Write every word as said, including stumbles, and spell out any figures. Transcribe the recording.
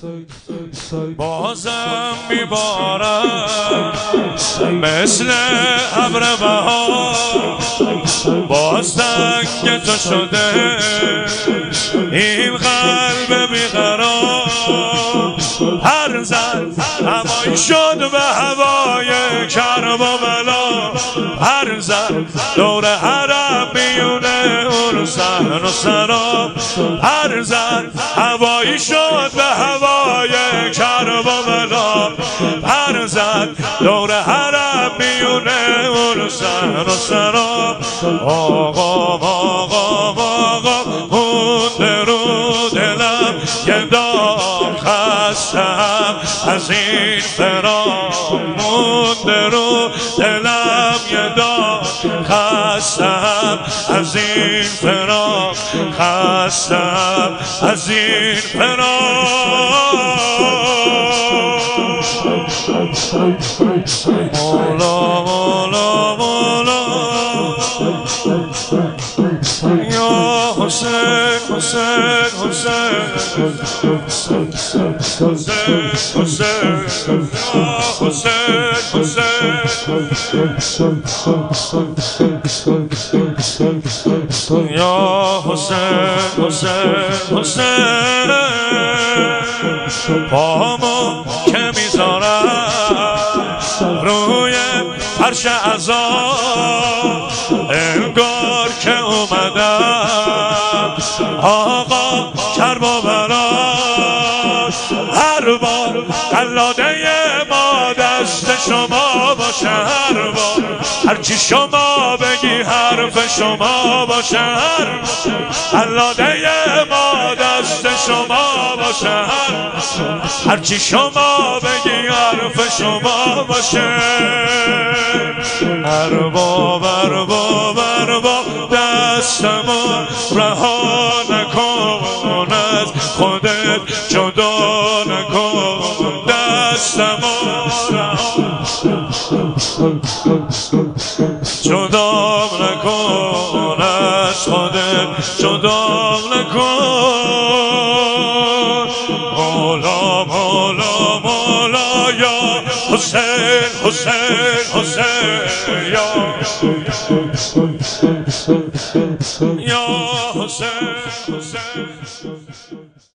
بازم میبارم مثل ابر بهار، باز تنگ تو شده این قلب بیقرار. هر زن هوایی شد به هوای کرب و بلا، هر زن دور حرم میونه اون سهن و سرا. هر زن هوایی شد به هوای کرب و بلا، هر زن دور حرم میونه اون سهن و سرا. آقا آقا آقا مونده رو دلم یه دام، خستم از این فراق. مونده رو دلم یه دام، خستم از این فراق، خستم از این فراق. مولا مولا مولا یا حسین حسین حسین حسین حسین یا حسین حسین یا حسین حسین حسین. پامو که میذارم روی فرش عذاب، انگار که اومدم آقا کرب و برات. هر بار قلاده ما دست شما باشه، هر بار هرچی شما بگی حرف شما باشه، هر قلاده ما دست شما باشه، هرچی شما بگی حرف شما باشه. ارباب ارباب ارباب دستمو رها نکن، از خودت جدا نکن. دستمو جدا نکن، از خودت جدا نکن. مولا مولا مولا یا حسین حسین حسین یا یا حسین حسین.